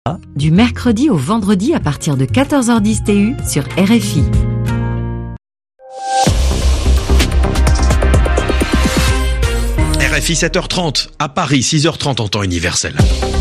Du mercredi au vendredi à partir de 14h10 TU sur RFI. RFI 7h30, à Paris 6h30 en temps universel.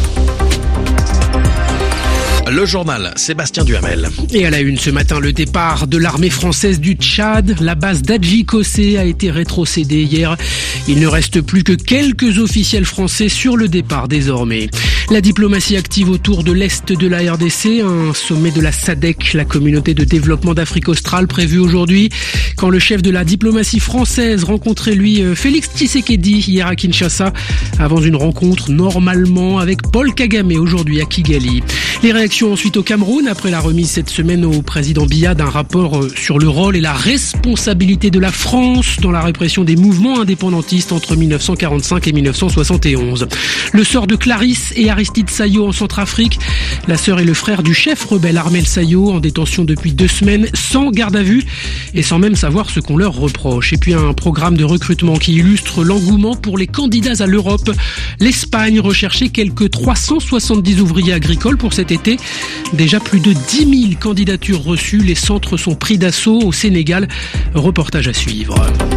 Le journal, Sébastien Duhamel. Et à la une ce matin, le départ de l'armée française du Tchad. La base d'Adji-Kossé a été rétrocédée hier. Il ne reste plus que quelques officiels français sur le départ désormais. La diplomatie active autour de l'Est de la RDC. Un sommet de la SADC, la communauté de développement d'Afrique australe, prévu aujourd'hui. Quand le chef de la diplomatie française rencontrait Félix Tshisekedi hier à Kinshasa, avant une rencontre normalement avec Paul Kagame aujourd'hui à Kigali. Les réactions ensuite au Cameroun, après la remise cette semaine au président Biya d'un rapport sur le rôle et la responsabilité de la France dans la répression des mouvements indépendantistes entre 1945 et 1971. Le sort de Clarisse et Aristide Sayo en Centrafrique. La sœur et le frère du chef rebelle Armel Sayo en détention depuis 2 semaines, sans garde à vue et sans même savoir ce qu'on leur reproche. Et puis un programme de recrutement qui illustre l'engouement pour les candidats à l'Europe. L'Espagne recherchait quelques 370 ouvriers agricoles pour cet été. Déjà plus de 10 000 candidatures reçues. Les centres sont pris d'assaut au Sénégal. Reportage à suivre.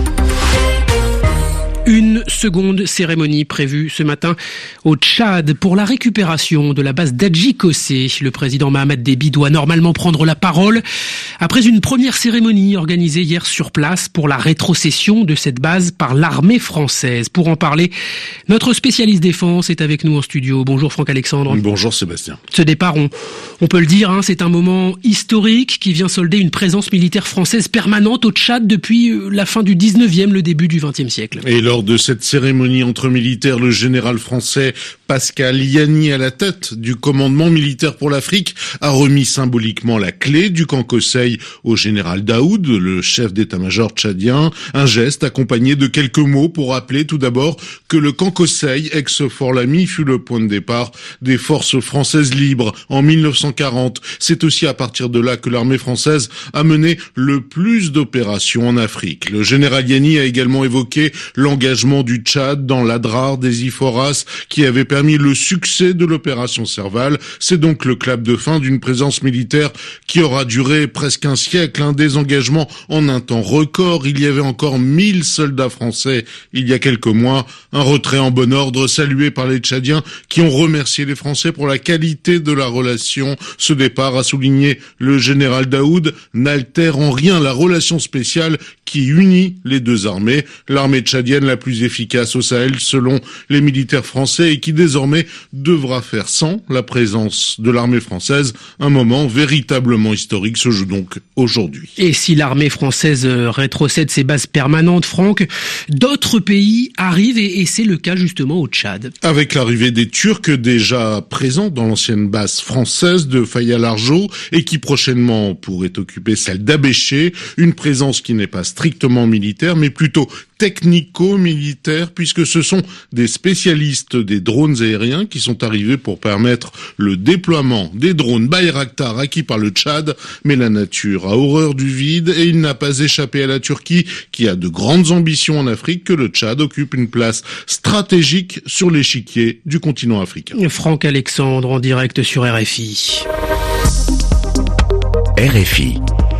Une seconde cérémonie prévue ce matin au Tchad pour la récupération de la base d'Adji-Kossé. Le président Mohamed Déby doit normalement prendre la parole après une première cérémonie organisée hier sur place pour la rétrocession de cette base par l'armée française. Pour en parler, notre spécialiste défense est avec nous en studio. Bonjour Franck Alexandre. Bonjour Sébastien. Ce départ, on peut le dire, c'est un moment historique qui vient solder une présence militaire française permanente au Tchad depuis la fin du 19e, le début du 20e siècle. Et lors de cette cérémonie entre militaires, le général français Pascal Yanni, à la tête du commandement militaire pour l'Afrique, a remis symboliquement la clé du camp Kossei au général Daoud, le chef d'état-major tchadien. Un geste accompagné de quelques mots pour rappeler tout d'abord que le camp Kossei, ex-Fort Lamy, fut le point de départ des forces françaises libres en 1940. C'est aussi à partir de là que l'armée française a mené le plus d'opérations en Afrique. Le général Yanni a également évoqué l'engagement du Tchad dans l'Adrar des Iforas qui avait permis le succès de l'opération Serval. C'est donc le clap de fin d'une présence militaire qui aura duré presque un siècle, des engagements en un temps record. Il y avait encore 1000 soldats français il y a quelques mois. Un retrait en bon ordre salué par les Tchadiens qui ont remercié les Français pour la qualité de la relation. Ce départ, a souligné le général Daoud, n'altère en rien la relation spéciale qui unit les deux armées. L'armée tchadienne la plus efficace au Sahel selon les militaires français et qui désormais devra faire sans la présence de l'armée française. Un moment véritablement historique se joue donc aujourd'hui. Et si l'armée française rétrocède ses bases permanentes, Franck, d'autres pays arrivent et c'est le cas justement au Tchad. Avec l'arrivée des Turcs déjà présents dans l'ancienne base française de Faya-Largeau et qui prochainement pourrait occuper celle d'Abéché, une présence qui n'est pas strictement militaire mais plutôt technico-militaire puisque ce sont des spécialistes des drones aériens qui sont arrivés pour permettre le déploiement des drones Bayraktar acquis par le Tchad. Mais la nature a horreur du vide et il n'a pas échappé à la Turquie qui a de grandes ambitions en Afrique que le Tchad occupe une place stratégique sur l'échiquier du continent africain. Franck Alexandre en direct sur RFI. RFI.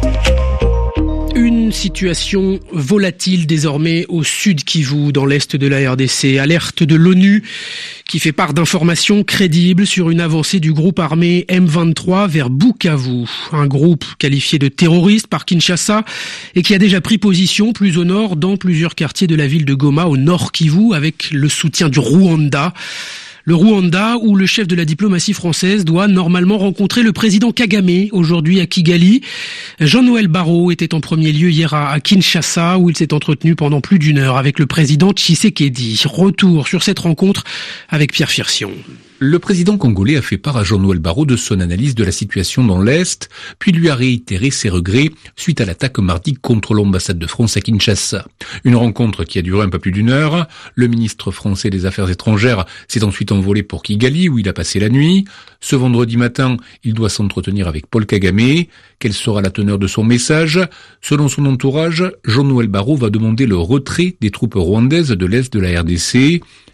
Une situation volatile désormais au sud Kivu, dans l'est de la RDC. Alerte de l'ONU qui fait part d'informations crédibles sur une avancée du groupe armé M23 vers Bukavu. Un groupe qualifié de terroriste par Kinshasa et qui a déjà pris position plus au nord dans plusieurs quartiers de la ville de Goma au nord Kivu avec le soutien du Rwanda. Le Rwanda, où le chef de la diplomatie française doit normalement rencontrer le président Kagame aujourd'hui à Kigali. Jean-Noël Barrot était en premier lieu hier à Kinshasa, où il s'est entretenu pendant plus d'1 heure avec le président Tshisekedi. Retour sur cette rencontre avec Pierre Firsion. Le président congolais a fait part à Jean-Noël Barrot de son analyse de la situation dans l'Est, puis lui a réitéré ses regrets suite à l'attaque mardi contre l'ambassade de France à Kinshasa. Une rencontre qui a duré un peu plus d'1 heure. Le ministre français des Affaires étrangères s'est ensuite envolé pour Kigali, où il a passé la nuit. Ce vendredi matin, il doit s'entretenir avec Paul Kagame. Quelle sera la teneur de son message ? Selon son entourage, Jean-Noël Barrot va demander le retrait des troupes rwandaises de l'Est de la RDC.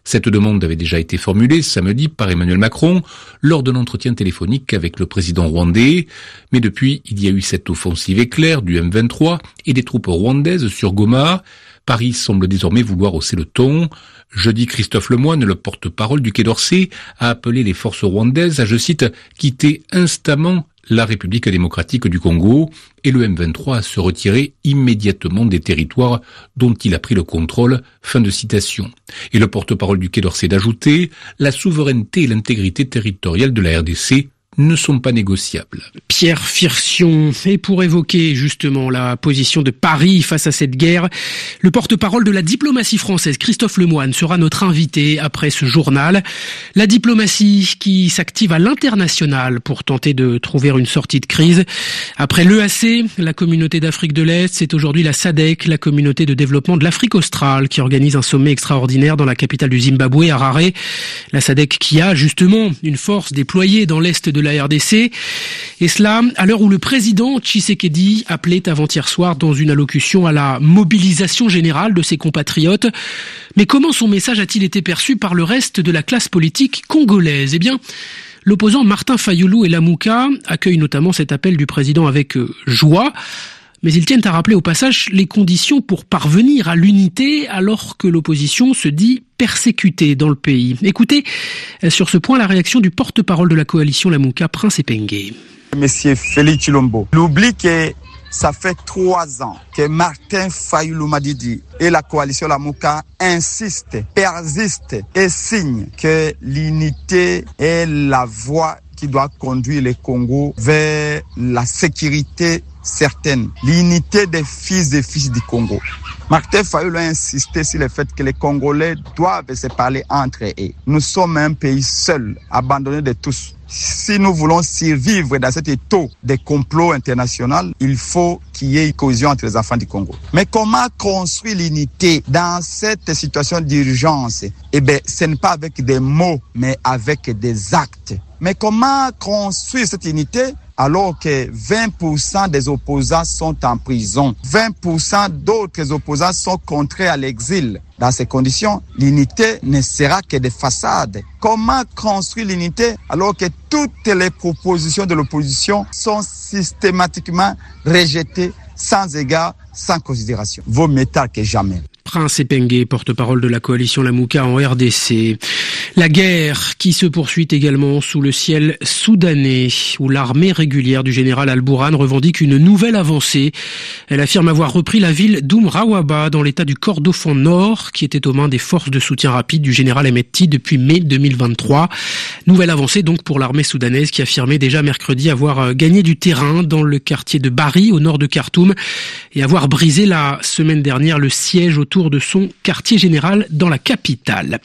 Cette demande avait déjà été formulée samedi par Emmanuel Macron lors d'un entretien téléphonique avec le président rwandais. Mais depuis, il y a eu cette offensive éclair du M23 et des troupes rwandaises sur Goma. Paris semble désormais vouloir hausser le ton. Jeudi, Christophe Lemoyne, le porte-parole du Quai d'Orsay, a appelé les forces rwandaises à, je cite, quitter instamment la République démocratique du Congo et le M23 à se retirer immédiatement des territoires dont il a pris le contrôle. Fin de citation. Et le porte-parole du Quai d'Orsay d'ajouter, la souveraineté et l'intégrité territoriale de la RDC ne sont pas négociables. Pierre Firsion. Et pour évoquer justement la position de Paris face à cette guerre, le porte-parole de la diplomatie française, Christophe Lemoyne, sera notre invité après ce journal. La diplomatie qui s'active à l'international pour tenter de trouver une sortie de crise. Après l'EAC, la communauté d'Afrique de l'Est, c'est aujourd'hui la SADC, la communauté de développement de l'Afrique australe, qui organise un sommet extraordinaire dans la capitale du Zimbabwe, Harare. La SADC qui a justement une force déployée dans l'Est de la RDC, et cela à l'heure où le président Tshisekedi appelait avant-hier soir dans une allocution à la mobilisation générale de ses compatriotes. Mais comment son message a-t-il été perçu par le reste de la classe politique congolaise ? Eh bien, l'opposant Martin Fayulu et Lamuka accueillent notamment cet appel du président avec joie. Mais ils tiennent à rappeler au passage les conditions pour parvenir à l'unité alors que l'opposition se dit persécutée dans le pays. Écoutez sur ce point la réaction du porte-parole de la coalition Lamuka, Prince Epenge. Monsieur Félix Tshilombo, l'oublie que ça fait 3 ans que Martin Fayulu Madidi et la coalition Lamuka insistent, persistent et signent que l'unité est la voie qui doit conduire le Congo vers la sécurité certaine, l'unité des fils et filles du Congo. Martin Fayulu a insisté sur le fait que les Congolais doivent se parler entre eux. Nous sommes un pays seul, abandonné de tous. Si nous voulons survivre dans cet état de complot international, il faut qu'il y ait une cohésion entre les enfants du Congo. Mais comment construire l'unité dans cette situation d'urgence ? Eh bien, ce n'est pas avec des mots, mais avec des actes. Mais comment construire cette unité alors que 20% des opposants sont en prison, 20% d'autres opposants sont contraints à l'exil? Dans ces conditions, l'unité ne sera que des façades. Comment construire l'unité alors que toutes les propositions de l'opposition sont systématiquement rejetées, sans égard, sans considération? Vaut mieux tard que jamais. Prince Epenge, porte-parole de la coalition Lamuka en RDC. La guerre qui se poursuit également sous le ciel soudanais, où l'armée régulière du général Al-Bourhan revendique une nouvelle avancée. Elle affirme avoir repris la ville d'Umrawaba dans l'état du Kordofan Nord, qui était aux mains des forces de soutien rapide du général Hemedti depuis mai 2023. Nouvelle avancée donc pour l'armée soudanaise qui affirmait déjà mercredi avoir gagné du terrain dans le quartier de Bari, au nord de Khartoum, et avoir brisé la semaine dernière le siège autour de son quartier général dans la capitale.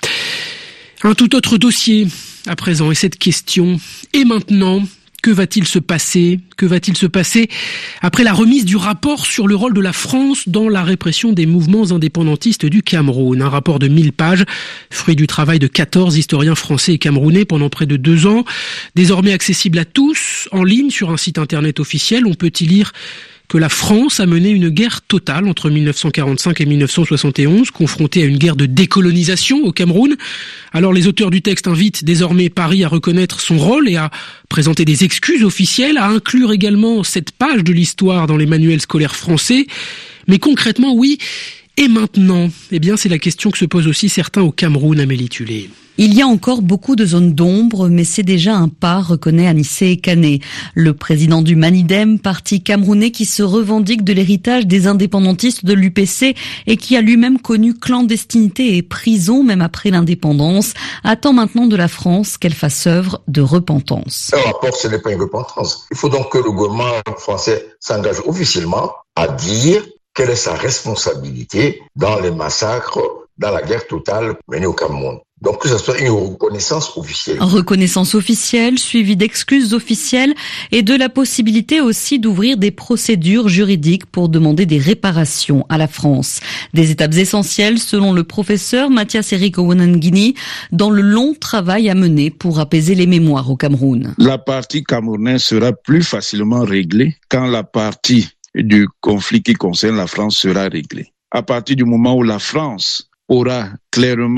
Un tout autre dossier à présent, et cette question, et maintenant, que va-t-il se passer ? Que va-t-il se passer après la remise du rapport sur le rôle de la France dans la répression des mouvements indépendantistes du Cameroun ? Un rapport de 1000 pages, fruit du travail de 14 historiens français et camerounais pendant près de 2 ans, désormais accessible à tous, en ligne sur un site internet officiel. On peut y lire que la France a mené une guerre totale entre 1945 et 1971, confrontée à une guerre de décolonisation au Cameroun. Alors les auteurs du texte invitent désormais Paris à reconnaître son rôle et à présenter des excuses officielles, à inclure également cette page de l'histoire dans les manuels scolaires français. Mais concrètement, oui, et maintenant ? Eh bien, c'est la question que se posent aussi certains au Cameroun, Amélie Tulé. Il y a encore beaucoup de zones d'ombre, mais c'est déjà un pas, reconnaît Anissé Kane, le président du Manidem, parti camerounais qui se revendique de l'héritage des indépendantistes de l'UPC et qui a lui-même connu clandestinité et prison même après l'indépendance, attend maintenant de la France qu'elle fasse œuvre de repentance. Ce rapport, ce n'est pas une repentance. Il faut donc que le gouvernement français s'engage officiellement à dire quelle est sa responsabilité dans les massacres, dans la guerre totale menée au Cameroun. Donc que ce soit une reconnaissance officielle. Reconnaissance officielle, suivie d'excuses officielles et de la possibilité aussi d'ouvrir des procédures juridiques pour demander des réparations à la France. Des étapes essentielles selon le professeur Mathias Eric Owenangini dans le long travail à mener pour apaiser les mémoires au Cameroun. La partie camerounaise sera plus facilement réglée quand la partie du conflit qui concerne la France sera réglée. À partir du moment où la France aura clairement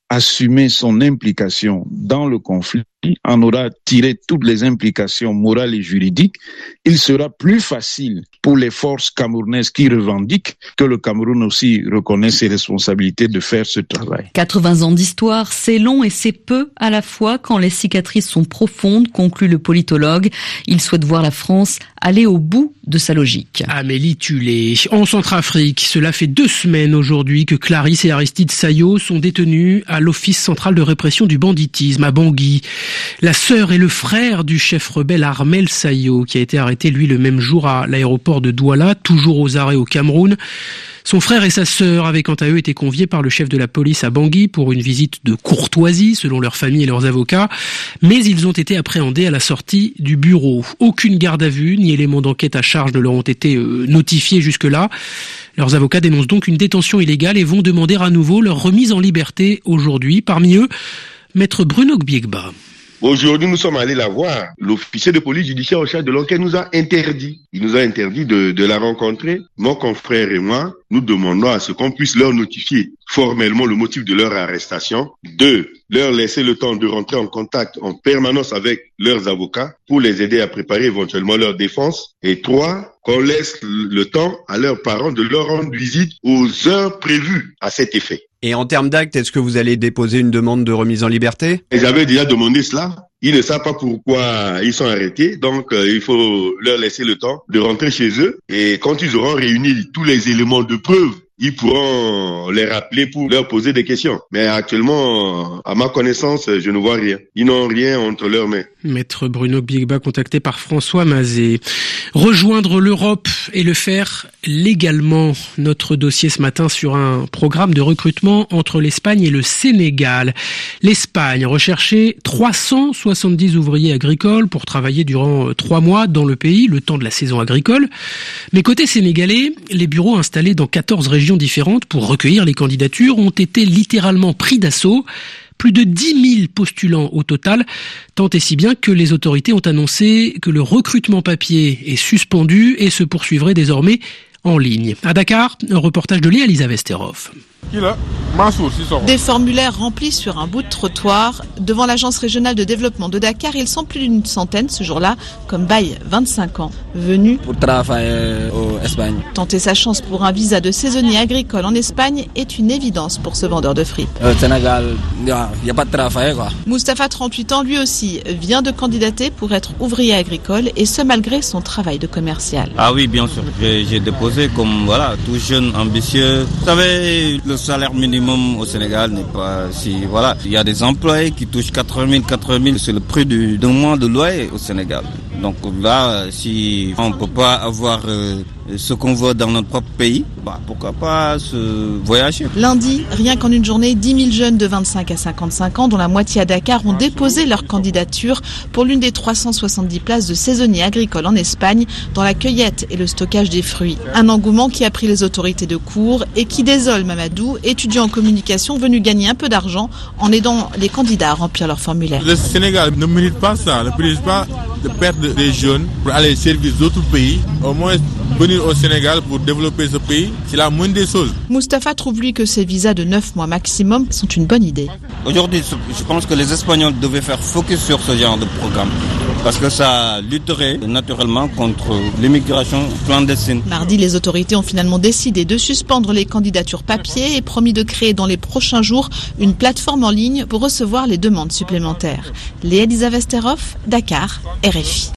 assumé son implication dans le conflit, en aura tiré toutes les implications morales et juridiques, il sera plus facile pour les forces camerounaises qui revendiquent que le Cameroun aussi reconnaisse ses responsabilités de faire ce travail. 80 ans d'histoire, c'est long et c'est peu à la fois quand les cicatrices sont profondes, conclut le politologue. Il souhaite voir la France aller au bout de sa logique. Amélie Tulé. En Centrafrique, cela fait 2 semaines aujourd'hui que Clarisse et Aristide Sayo sont détenus à l'Office central de répression du banditisme à Bangui. La sœur et le frère du chef rebelle Armel Sayo, qui a été arrêté lui le même jour à l'aéroport de Douala, toujours aux arrêts au Cameroun. Son frère et sa sœur avaient quant à eux été conviés par le chef de la police à Bangui pour une visite de courtoisie selon leur famille et leurs avocats, mais ils ont été appréhendés à la sortie du bureau. Aucune garde à vue ni éléments d'enquête à charge ne leur ont été notifiés jusque-là. Leurs avocats dénoncent donc une détention illégale et vont demander à nouveau leur remise en liberté aujourd'hui. Parmi eux, Maître Bruno Gbiegba. Aujourd'hui, nous sommes allés la voir. L'officier de police judiciaire au charge de l'enquête nous a interdit. Il nous a interdit de la rencontrer. Mon confrère et moi, nous demandons à ce qu'on puisse leur notifier formellement le motif de leur arrestation. 2, leur laisser le temps de rentrer en contact en permanence avec leurs avocats pour les aider à préparer éventuellement leur défense. Et 3, qu'on laisse le temps à leurs parents de leur rendre visite aux heures prévues à cet effet. Et en termes d'actes, est-ce que vous allez déposer une demande de remise en liberté ? Ils avaient déjà demandé cela. Ils ne savent pas pourquoi ils sont arrêtés, donc il faut leur laisser le temps de rentrer chez eux. Et quand ils auront réuni tous les éléments de preuve, ils pourront les rappeler pour leur poser des questions. Mais actuellement, à ma connaissance, je ne vois rien. Ils n'ont rien entre leurs mains. Maître Bruno Gbiegba, contacté par François Mazet. Rejoindre l'Europe et le faire légalement. Notre dossier ce matin sur un programme de recrutement entre l'Espagne et le Sénégal. L'Espagne recherchait 370 ouvriers agricoles pour travailler durant 3 mois dans le pays, le temps de la saison agricole. Mais côté sénégalais, les bureaux installés dans 14 régions différentes pour recueillir les candidatures ont été littéralement pris d'assaut. Plus de 10 000 postulants au total, tant et si bien que les autorités ont annoncé que le recrutement papier est suspendu et se poursuivrait désormais en ligne. À Dakar, un reportage de Léa-Lisa Vesterov. Des formulaires remplis sur un bout de trottoir. Devant l'agence régionale de développement de Dakar, ils sont plus d'une centaine ce jour-là, comme Baye, 25 ans, venu pour travailler en Espagne. Tenter sa chance pour un visa de saisonnier agricole en Espagne est une évidence pour ce vendeur de fripes. Au Sénégal, il n'y a pas de travail, quoi. Moustapha, 38 ans, lui aussi, vient de candidater pour être ouvrier agricole et ce malgré son travail de commercial. Ah oui, bien sûr. J'ai déposé comme tout jeune, ambitieux. Vous savez, le salaire minimum au Sénégal n'est pas si... Voilà, il y a des employés qui touchent 4 000, c'est le prix d'un mois de loyer au Sénégal. Donc là, si on ne peut pas avoir ce qu'on voit dans notre propre pays, pourquoi pas se voyager. Lundi, rien qu'en une journée, 10 000 jeunes de 25 à 55 ans, dont la moitié à Dakar, ont déposé leur candidature pour l'une des 370 places de saisonnier agricole en Espagne, dans la cueillette et le stockage des fruits. Un engouement qui a pris les autorités de court et qui désole Mamadou, étudiant en communication venu gagner un peu d'argent en aidant les candidats à remplir leur formulaire. Le Sénégal ne mérite pas ça, ne mérite pas de perdre des jeunes pour aller servir d'autres pays. Au moins, venir au Sénégal pour développer ce pays, c'est la moindre des choses. Moustapha trouve lui que ces visas de 9 mois maximum sont une bonne idée. Aujourd'hui, je pense que les Espagnols devaient faire focus sur ce genre de programme. Parce que ça lutterait naturellement contre l'immigration clandestine. Mardi, les autorités ont finalement décidé de suspendre les candidatures papier et promis de créer dans les prochains jours une plateforme en ligne pour recevoir les demandes supplémentaires. Léa-Lisa Vesterov, Dakar, RFI.